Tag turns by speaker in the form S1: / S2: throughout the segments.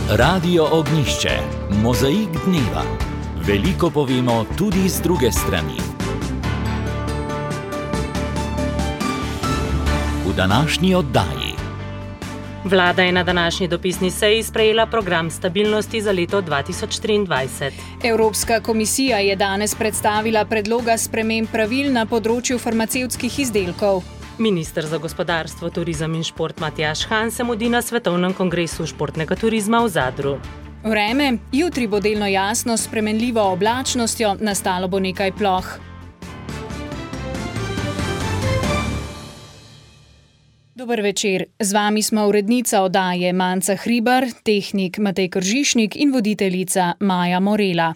S1: Radio Ognjišče, mozaik dneva. Veliko povemo tudi z druge strani. V današnji oddaji.
S2: Vlada je na današnji dopisni seji sprejela program stabilnosti za leto 2023.
S3: Evropska komisija je danes predstavila predloga sprememb pravil na področju farmacevtskih izdelkov.
S2: Minister za gospodarstvo, turizem in šport Matjaž Han se mudi na Svetovnem kongresu športnega turizma v Zadru.
S3: Vreme, jutri bo delno jasno s spremenljivo oblačnostjo, nastalo bo nekaj ploh. Dober večer, z vami smo urednica oddaje Manca Hribar, tehnik Matej Kržišnik in voditeljica Maja Morela.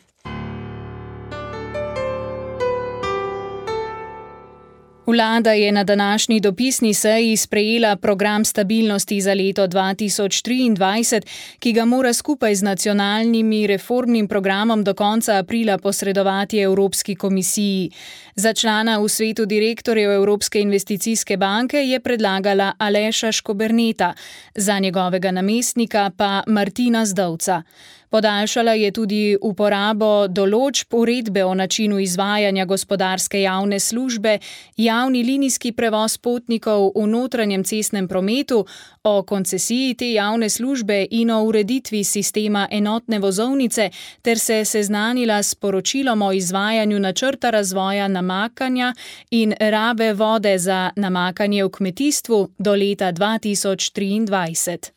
S3: Vlada je na današnji dopisni seji sprejela program stabilnosti za leto 2023, ki ga mora skupaj z nacionalnim reformnim programom do konca aprila posredovati Evropski komisiji. Za člana v svetu direktorjev Evropske investicijske banke je predlagala Aleša Škoberneta, za njegovega namestnika pa Martina Zdovca. Podaljšala je tudi uporabo določb uredbe o načinu izvajanja gospodarske javne službe, javni linijski prevoz potnikov v notranjem cestnem prometu, o koncesiji te javne službe in o ureditvi sistema enotne vozovnice ter se seznanila s poročilom o izvajanju načrta razvoja namakanja in rabe vode za namakanje v kmetijstvu do leta 2023.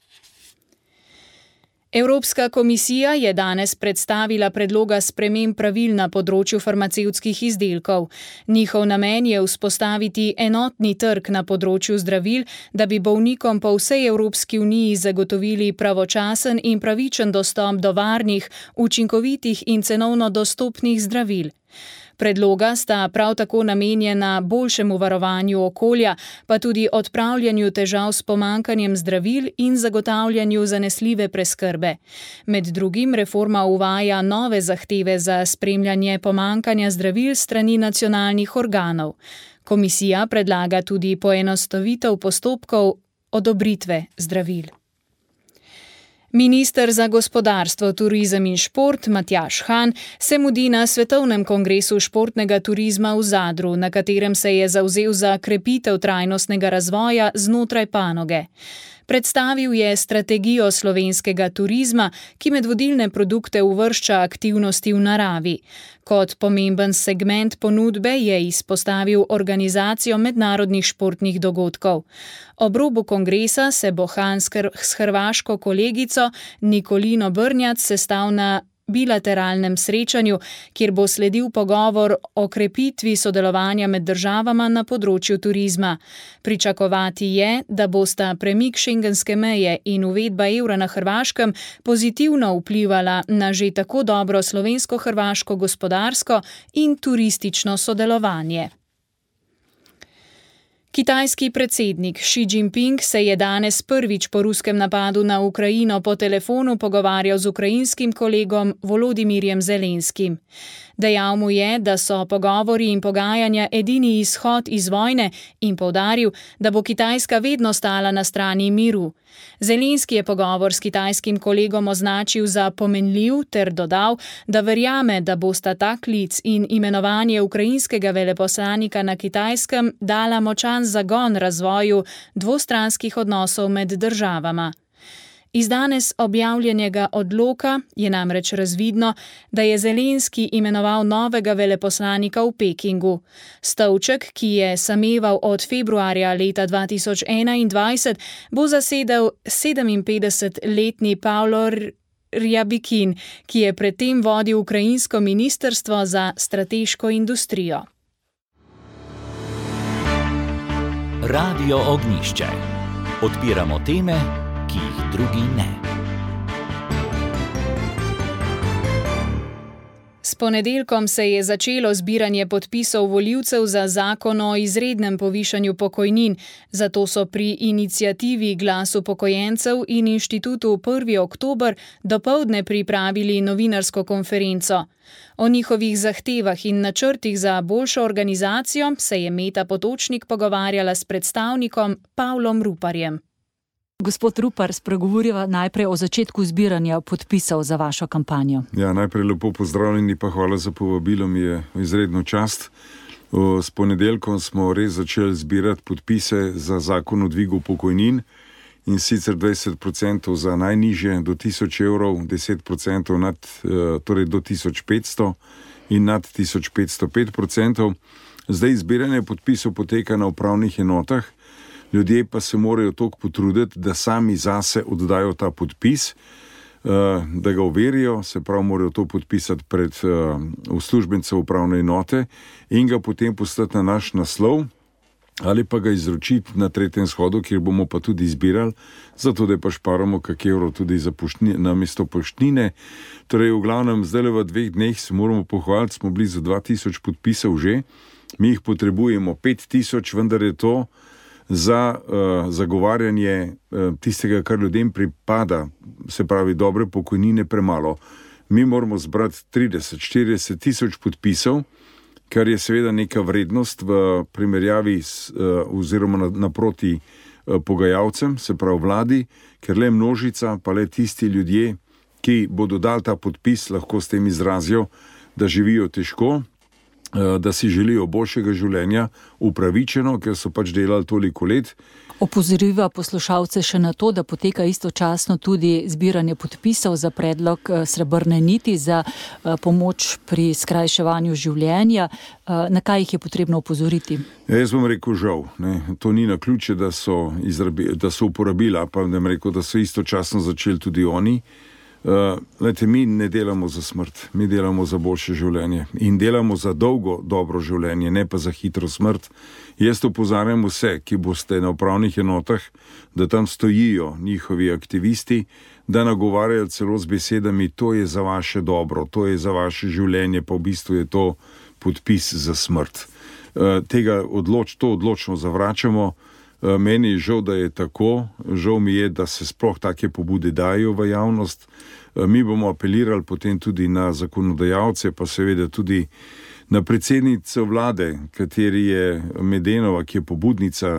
S3: Evropska komisija je danes predstavila predloga sprememb pravil na področju farmacevtskih izdelkov. Njihov namen je vzpostaviti enotni trg na področju zdravil, da bi bolnikom po vsej Evropski uniji zagotovili pravočasen in pravičen dostop do varnih, učinkovitih in cenovno dostopnih zdravil. Predloga sta prav tako namenjena boljšemu varovanju okolja, pa tudi odpravljanju težav s pomanjkanjem zdravil in zagotavljanju zanesljive preskrbe. Med drugim reforma uvaja nove zahteve za spremljanje pomanjkanja zdravil strani nacionalnih organov. Komisija predlaga tudi poenostavitev postopkov odobritve zdravil. Minister za gospodarstvo, turizem in šport Matjaž Han se mudi na Svetovnem kongresu športnega turizma v Zadru, na katerem se je zavzel za krepitev trajnostnega razvoja znotraj panoge. Predstavil je strategijo slovenskega turizma, ki med vodilne produkte uvršča aktivnosti v naravi. Kot pomemben segment ponudbe je izpostavil organizacijo mednarodnih športnih dogodkov. Ob robu kongresa se bo Han s hrvaško kolegico Nikolino Brnjac sestal na bilateralnem srečanju, kjer bo sledil pogovor o krepitvi sodelovanja med državama na področju turizma. Pričakovati je, da bosta premik šengenske meje in uvedba evra na Hrvaškem pozitivno vplivala na že tako dobro slovensko-hrvaško gospodarsko in turistično sodelovanje. Kitajski predsednik Xi Jinping se je danes prvič po ruskem napadu na Ukrajino po telefonu pogovarjal z ukrajinskim kolegom Volodimirjem Zelenskim. Dejal mu je, da so pogovori in pogajanja edini izhod iz vojne in poudaril, da bo Kitajska vedno stala na strani miru. Zelenski je pogovor s kitajskim kolegom označil za pomenljiv ter dodal, da verjame, da bosta ta klic in imenovanje ukrajinskega veleposlanika na Kitajskem dala močan zagon razvoju dvostranskih odnosov med državama. Iz danes objavljenega odloka je namreč razvidno, da je Zelenski imenoval novega veleposlanika v Pekingu. Stolček, ki je sameval od februarja leta 2021, bo zasedel 57-letni Pavlo Rjabikin, ki je predtem vodil ukrajinsko ministrstvo za strateško industrijo.
S1: Radio Ognjišče. Odpiramo teme, ki jih drugi ne.
S3: S ponedeljkom se je začelo zbiranje podpisov volivcev za zakon o izrednem povišanju pokojnin, zato so pri iniciativi Glas upokojencev in inštitutu 1. oktober dopoldne pripravili novinarsko konferenco. O njihovih zahtevah in načrtih za boljšo organizacijo se je Meta Potočnik pogovarjala s predstavnikom Pavlom Ruparjem.
S4: Gospod Rupar, spregovoriva najprej o začetku zbiranja podpisov za vašo kampanjo.
S5: Ja, najprej lepo pozdravljeni, pa hvala za povabilo, mi je izredno čast. S ponedeljkom smo res začeli zbirati podpise za zakon o dvigu pokojnin, in sicer 20% za najnižje do 1000 evrov, 10% nad, torej do 1500 in nad 1500 5%. Zdaj zbiranje podpisov poteka na upravnih enotah, ljudje pa se morajo toliko potruditi, da sami zase oddajo ta podpis, da ga overijo, se pravi morajo to podpisati pred uslužbence upravne enote in ga potem poslati na naš naslov ali pa ga izročiti na tretjem shodu, kjer bomo pa tudi izbirali, zato da pa šparamo kak evro tudi za na mesto poštnine. Torej v glavnem zdaj v 2 dneh se moramo pohvaliti, smo blizu 2000 podpisov že, mi jih potrebujemo 5000, vendar je to za zagovarjanje tistega, kar ljudem pripada, se pravi dobre pokojnine, premalo. Mi moramo zbrati 30-40 tisoč podpisov, kar je seveda neka vrednost v primerjavi oziroma naproti pogajalcem, se pravi vladi, ker le množica, pa le tisti ljudje, ki bodo dali ta podpis, lahko s tem izrazijo, da živijo težko, da si želijo boljšega življenja, upravičeno, ker so pač delali toliko let.
S4: Opozoriva poslušalce še na to, da poteka istočasno tudi zbiranje podpisov za predlog Srebrne niti za pomoč pri skrajševanju življenja. Na kaj jih je potrebno opozoriti?
S5: Jaz bom rekel žal. To ni naključje, da so uporabili, pa ne bom rekel, da so istočasno začeli tudi oni. Mi ne delamo za smrt, mi delamo za boljše življenje in delamo za dolgo, dobro življenje, ne pa za hitro smrt. Jaz opozarjam vse, ki boste na upravnih enotah, da tam stojijo njihovi aktivisti, da nagovarjajo celo z besedami, to je za vaše dobro, to je za vaše življenje, pa v bistvu je to podpis za smrt. To odločno zavračamo. Meni je žal, da je tako, žal mi je, da se sploh take pobude dajo v javnost. Mi bomo apelirali potem tudi na zakonodajalce, pa seveda tudi na predsednico vlade, kateri je Medenova, ki je pobudnica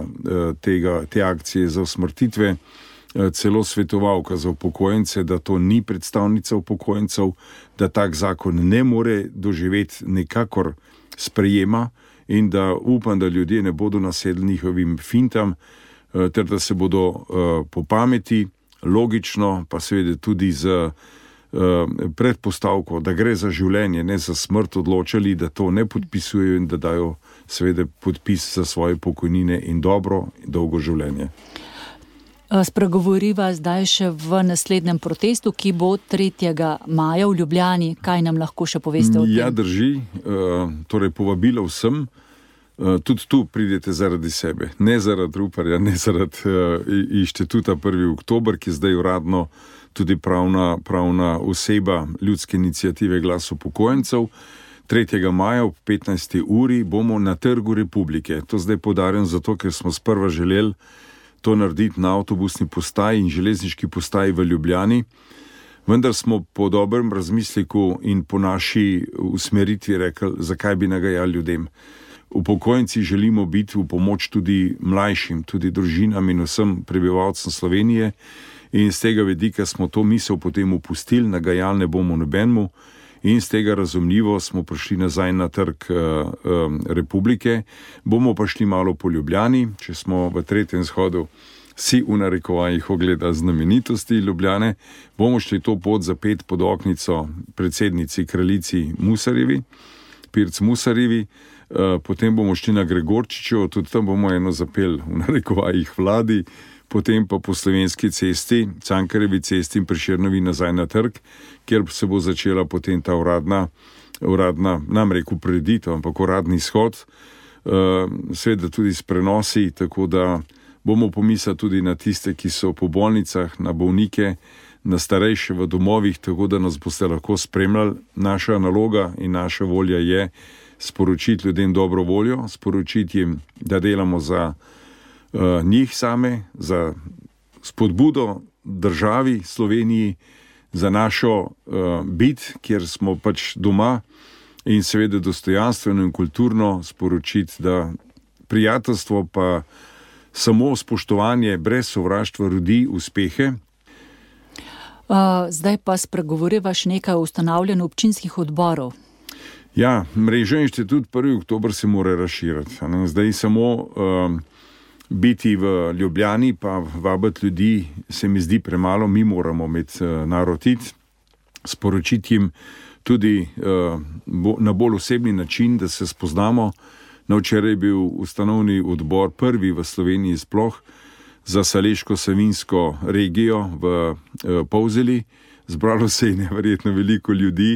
S5: te akcije za usmrtitve, celo svetovalka za upokojence, da to ni predstavnica upokojencev, da tak zakon ne more doživeti nekakor sprejema, in da upam, da ljudje ne bodo nasedli njihovim fintam, ter da se bodo po pameti, logično, pa seveda tudi z predpostavko, da gre za življenje, ne za smrt, odločili, da to ne podpisujejo in da dajo seveda podpis za svoje pokojnine in dobro in dolgo življenje.
S4: Spregovoriva zdaj še v naslednjem protestu, ki bo 3. maja v Ljubljani. Kaj nam lahko še poveste o tem?
S5: Ja, drži. Torej povabilo vsem. Tudi tu pridete zaradi sebe. Ne zaradi Ruparja, ne zaradi inštituta 1. oktober, ki je zdaj uradno tudi pravna oseba Ljudske iniciative Glas upokojencev. 3. maja ob 15. uri bomo na Trgu Republike. To zdaj poudarjam zato, ker smo sprva želeli to narediti na avtobusni postaji in železniški postaji v Ljubljani, vendar smo po dobrem razmisleku in po naši usmeritvi rekli, zakaj bi nagajali ljudem. Upokojenci želimo biti v pomoč tudi mlajšim, tudi družinam in vsem prebivalcem Slovenije in z tega vidika smo to misel potem upustili, nagajali ne bomo nobenemu in z tega razumljivo smo prišli nazaj na Trg Republike. Bomo pa šli malo po Ljubljani, če smo v 3. shodu vsi v narekovajih ogledali znamenitosti Ljubljane, bomo šli to pot zapet pod oknico predsednici kraljici Musarjevi, Pirc Musarjevi, potem bomo šli na Gregorčičevo, tudi tam bomo eno zapel v narekovajih vladi, potem pa po Slovenski cesti, Cankarjevi cesti in Prešernovi nazaj na trg, kjer se bo začela potem ta uradna, nam rekel preditev, ampak uradni shod, seveda tudi s prenosi, tako da bomo pomislili tudi na tiste, ki so po bolnicah, na bolnike, na starejše v domovih, tako da nas boste lahko spremljali. Naša naloga in naša volja je sporočiti ljudem dobro voljo, sporočiti jim, da delamo za njih same, za spodbudo državi Sloveniji, za našo bit, kjer smo pač doma in seveda dostojanstveno in kulturno sporočiti, da prijateljstvo pa samo spoštovanje brez sovraštva rodi uspehe.
S4: Zdaj pa spregovoriva še nekaj o ustanavljanju občinskih odborov.
S5: Ja, mreža Inštitut 1. oktober se mora razširiti. Zdaj samo biti v Ljubljani pa vabiti ljudi se mi zdi premalo. Mi moramo imeti narotiti, sporočiti jim tudi na bolj osebni način, da se spoznamo. Na včeraj je bil ustanovni odbor prvi v Sloveniji sploh za Saleško-Savinjsko regijo v Polzeli. Zbralo se je neverjetno veliko ljudi.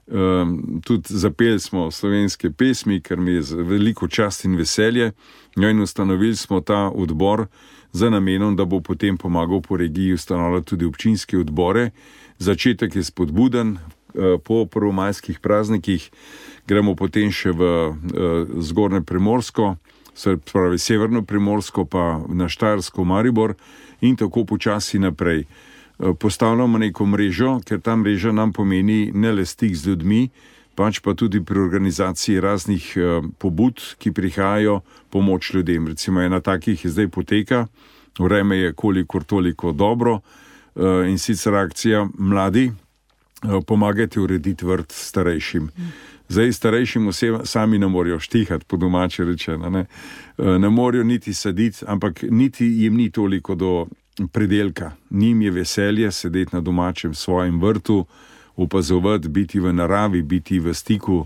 S5: Tudi zapeli smo slovenske pesmi, kar mi je veliko čast in veselje. In ustanovili smo ta odbor za namenom, da bo potem pomagal po regiji ustanovljati tudi občinske odbore. Začetek je spodbuden, po prvomajskih praznikih gremo potem še v Zgornje Primorsko, se pravi Severno Primorsko, pa na Štajersko, Maribor in tako počasi naprej. Postavljamo neko mrežo, ker ta mreža nam pomeni ne le stik z ljudmi, pač pa tudi pri organizaciji raznih pobud, ki prihajajo pomoč ljudem. Recimo ena takih je zdaj poteka, vreme je kolikor toliko dobro in sicer akcija mladi, pomagajte urediti vrt starejšim. Zdaj starejšim osebam sami ne morejo štihati, po domače rečeno, ne morejo niti saditi, ampak niti jim ni toliko do predelka. Njim je veselje sedeti na domačem svojem vrtu, opazovati, biti v naravi, biti v stiku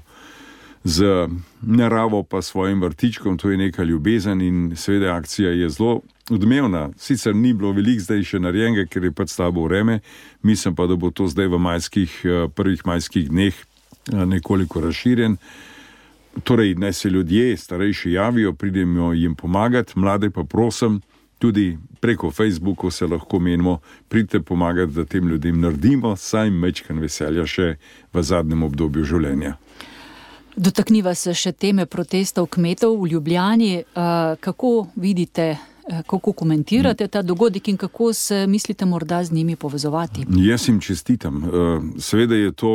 S5: z naravo pa svojim vrtičkom, to je neka ljubezen in seveda akcija je zelo odmevna. Sicer ni bilo veliko zdaj še narejenega, ker je pač slabo vreme, mislim pa, da bo to zdaj v prvih majskih dneh nekoliko razširjen. Torej, naj se ljudje starejši javijo, pridemo jim pomagati, mlade pa prosim, tudi preko Facebooku se lahko menimo, pridite pomagati, da tem ljudem naredimo saj majčken veselja še v zadnjem obdobju življenja.
S4: Dotakniva se še teme protestov kmetov v Ljubljani. Kako vidite, kako komentirate ta dogodek in kako se mislite morda z njimi povezovati?
S5: Jaz jim čestitam. Seveda je to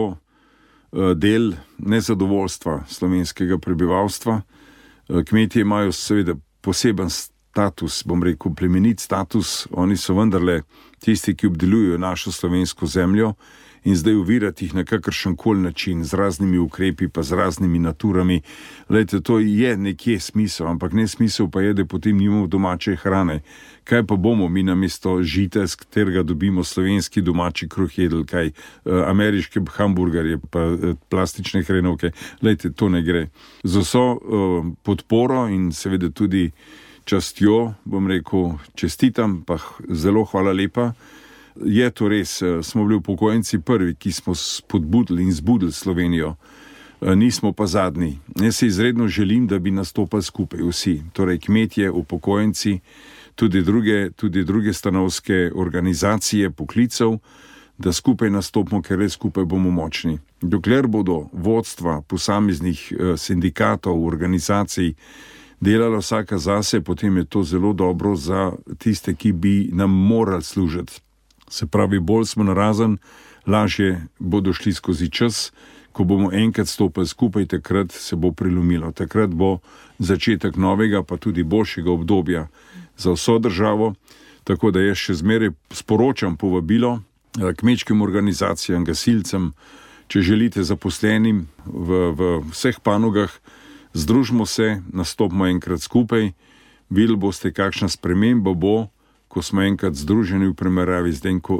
S5: del nezadovoljstva slovenskega prebivalstva. Kmetje imajo seveda poseben status, bom rekel, plemenit status. Oni so vendarle tisti, ki obdelujejo našo slovensko zemljo in zdaj uvirati jih na kakršenkoli način, z raznimi ukrepi, pa z raznimi naturami. Glejte, to je nekje smisel, ampak ne smisel pa je, da potem nimamo domače hrane. Kaj pa bomo mi namesto žita, z katerega dobimo slovenski domači kruh jedli, kaj ameriške hamburgerje, pa plastične hrenovke. Glejte, to ne gre. Z vso podporo in seveda tudi častjo, bom rekel, čestitam, pa zelo hvala lepa. Je to res, smo bili upokojenci prvi, ki smo spodbudili in zbudili Slovenijo, nismo pa zadnji. Jaz se izredno želim, da bi nastopali skupaj vsi, torej kmetje, upokojenci, tudi druge stanovske organizacije, poklicev, da skupaj nastopimo, ker res skupaj bomo močni. Dokler bodo vodstva posameznih sindikatov, organizacij delala vsaka zase, potem je to zelo dobro za tiste, ki bi nam morali služiti. Se pravi, bolj smo narazen, lažje bodo šli skozi čas, ko bomo enkrat stopili skupaj, takrat se bo prelomilo. Takrat bo začetek novega, pa tudi boljšega obdobja za vso državo. Tako da jaz še zmeraj sporočam povabilo kmečkim organizacijam, gasilcem, če želite zaposlenim v vseh panogah, združimo se, nastopimo enkrat skupaj, videli boste, kakšna sprememba bo, ko smo enkrat združeni v primeravi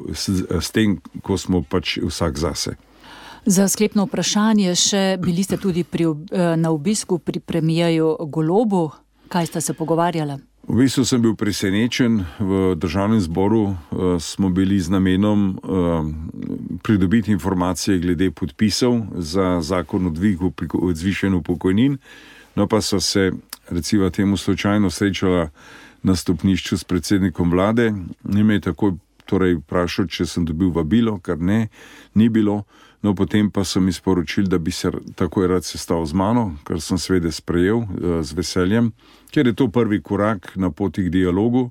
S5: s tem, ko smo pač vsak zase.
S4: Za sklepno vprašanje še, bili ste tudi na obisku pri premijeju Golobu. Kaj ste se pogovarjali?
S5: V bistvu sem bil presenečen. V Državnem zboru smo bili z namenom pridobiti informacije glede podpisov za zakon o dvigu zvišanju pokojnin. No pa so se, recimo temu slučajno, srečala na stopnišču s predsednikom vlade. Njime je takoj vprašal, če sem dobil vabilo, kar ne, ni bilo. No, potem pa so mi sporočili, da bi se takoj rad sestal z mano, kar sem seveda sprejel z veseljem, ker je to prvi korak na poti k dialogu.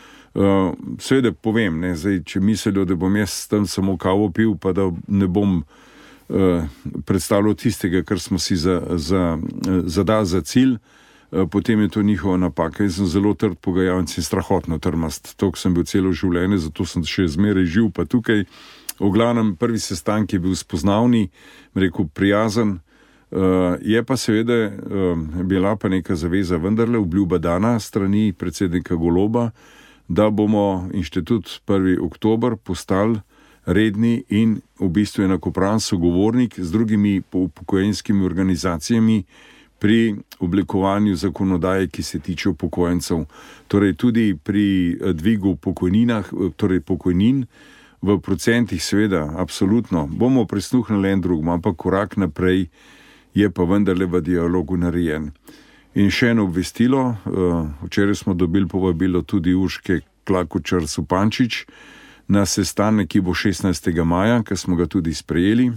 S5: Seveda povem, zdaj, če mislijo, da bom jaz tam samo kavo pil, pa da ne bom predstavljal tistega, kar smo si zadali za cilj. potem je to njihova napaka. Jaz sem zelo trd pogajalec in strahotno trmast. Toliko sem bil celo življenje, zato sem še zmeraj živ pa tukaj. V glavnem, prvi sestanek je bil spoznavni, rekel prijazen, je pa seveda bila pa neka zaveza vendarle, obljuba dana strani predsednika Goloba, da bomo inštitut 1. oktober postali redni in v bistvu enakopraven sogovornik z drugimi upokojenskimi organizacijami pri oblikovanju zakonodaje, ki se tiče upokojencev. Torej tudi pri dvigu pokojnin v procentih seveda, absolutno. Bomo prisluhnili en drugim, ampak korak naprej je pa vendarle v dialogu narejen. In še eno obvestilo, včeraj smo dobili povabilo tudi Urške Klakočar Supančič na sestanek, ki bo 16. maja, ker smo ga tudi sprejeli.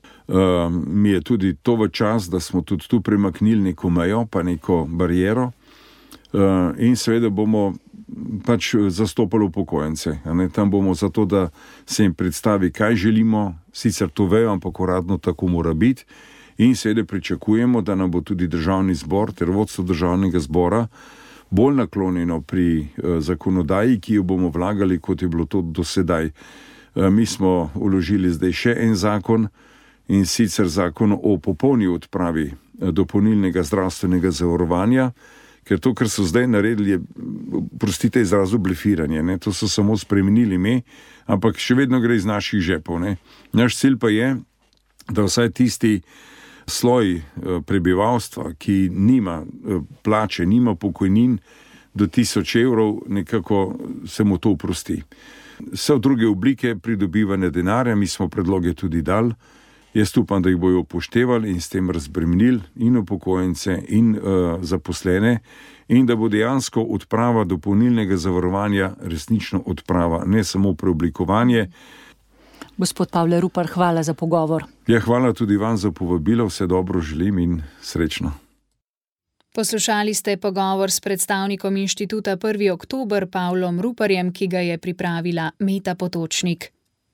S5: Mi je tudi to v čas, da smo tudi tu premaknili neko mejo, pa neko bariero in seveda bomo pač zastopali upokojence. Tam bomo zato, da se jim predstavi, kaj želimo, sicer to vejo, ampak uradno tako mora biti. In seveda pričakujemo, da nam bo tudi državni zbor ter vodstvo državnega zbora bolj naklonjeno pri zakonodaji, ki jo bomo vlagali, kot je bilo to do sedaj. Mi smo vložili zdaj še en zakon, in sicer zakon o popolni odpravi dopolnilnega zdravstvenega zavarovanja, ker to, kar so zdaj naredili, je, prostite izrazu, blefiranje. To so samo spremenili ime, ampak še vedno gre iz naših žepov. Naš cilj pa je, da vsaj tisti sloj prebivalstva, ki nima plače, nima pokojnin do 1000 evrov, nekako se mu to oprosti. Vse druge oblike pridobivanja denarja, mi smo predloge tudi dali. Jaz upam, da jih bojo upoštevali in s tem razbremenili in upokojence in zaposlene in da bo dejansko odprava dopolnilnega zavarovanja resnično odprava, ne samo preoblikovanje.
S4: Gospod Pavle Rupar, hvala za pogovor.
S5: Ja, hvala tudi vam za povabilo, vse dobro želim in srečno.
S3: Poslušali ste pogovor s predstavnikom inštituta 1. oktober Pavlom Ruparjem, ki ga je pripravila Meta Potočnik.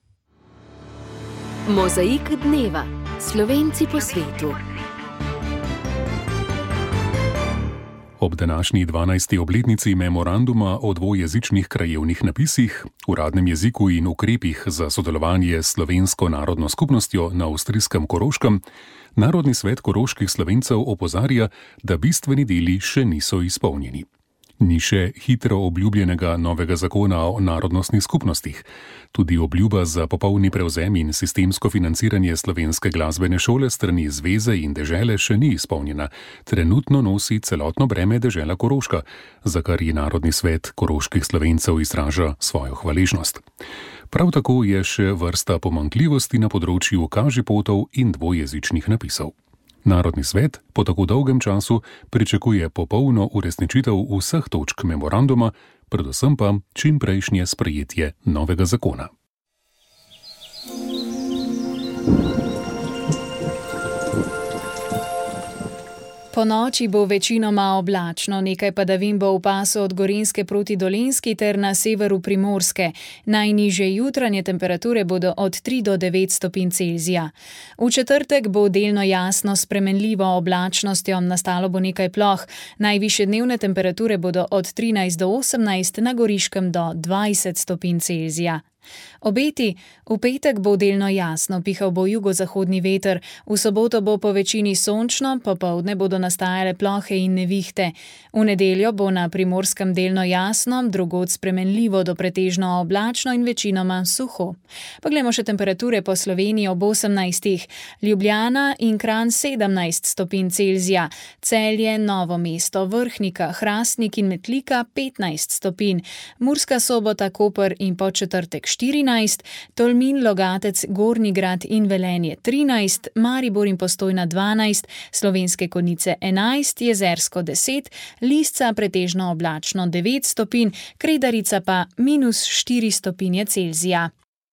S6: Mozaik dneva. Slovenci po svetu.
S7: Ob današnji 12. obletnici memoranduma o dvojezičnih krajevnih napisih, uradnem jeziku in ukrepih za sodelovanje s slovensko narodno skupnostjo na avstrijskem Koroškem, Narodni svet koroških Slovencev opozarja, da bistveni deli še niso izpolnjeni. Ni še hitro obljubljenega novega zakona o narodnostnih skupnostih. Tudi obljuba za popolni prevzem in sistemsko financiranje slovenske glasbene šole strani zveze in dežele še ni izpolnjena. Trenutno nosi celotno breme dežela Koroška, za kar je Narodni svet koroških Slovencev izraža svojo hvaležnost. Prav tako je še vrsta pomanjkljivosti na področju kažipotov in dvojezičnih napisov. Narodni svet po tako dolgem času pričakuje popolno uresničitev vseh točk memoranduma, predvsem pa čimprejšnje sprejetje novega zakona.
S3: Po noči bo večinoma oblačno, nekaj padavin bo v pasu od Gorenjske proti Dolenjski ter na severu Primorske. Najnižje jutranje temperature bodo od 3 do 9 stopinj Celzija. V četrtek bo delno jasno s spremenljivo oblačnostjo, nastalo bo nekaj ploh. Najvišje dnevne temperature bodo od 13 do 18, na Goriškem do 20 stopinj Celzija. Obeti: v petek bo delno jasno, pihal bo jugozahodni veter, v soboto bo po večini sončno, popoldne bodo nastajale plohe in nevihte. V nedeljo bo na Primorskem delno jasno, drugod spremenljivo do pretežno oblačno in večinoma suho. Poglejmo še temperature po Sloveniji ob 18. Ljubljana in Kranj 17 stopinj Celzija, Celje, Novo mesto, Vrhnika, Hrastnik in Metlika 15 stopinj, Murska Sobota, Koper in Podčetrtek 14, Tolmin, Logatec, Gornji Grad in Velenje 13, Maribor in Postojna 12, Slovenske Konjice 11, Jezersko 10, Lisca pretežno oblačno 9 stopinj, Kredarica pa -4 stopinje Celzija.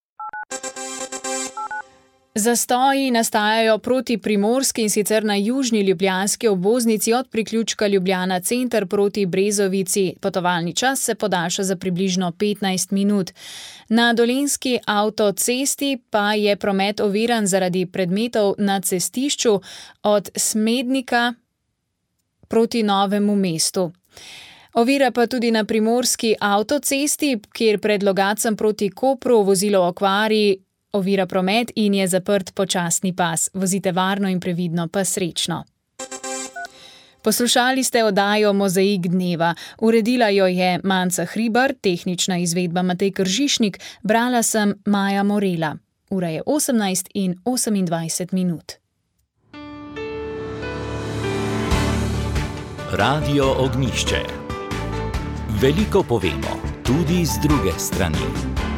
S3: Zastoji nastajajo proti Primorski, in sicer na južni ljubljanski obvoznici od priključka Ljubljana center proti Brezovici. Potovalni čas se podaljša za približno 15 minut. Na Dolenjski avtocesti pa je promet oviran zaradi predmetov na cestišču od Smednika proti Novemu mestu. Ovira pa tudi na primorski avtocesti, kjer pred Logatcem proti Kopru vozilo okvari ovira promet in je zaprt počasni pas. Vozite varno in previdno, pa srečno. Poslušali ste oddajo Mozaik dneva. Uredila jo je Manca Hribar, tehnična izvedba Matej Kržišnik, brala sem Maja Morela. Ura je 18:28.
S1: Radio Ognjišče. Veliko povemo, tudi z druge strani.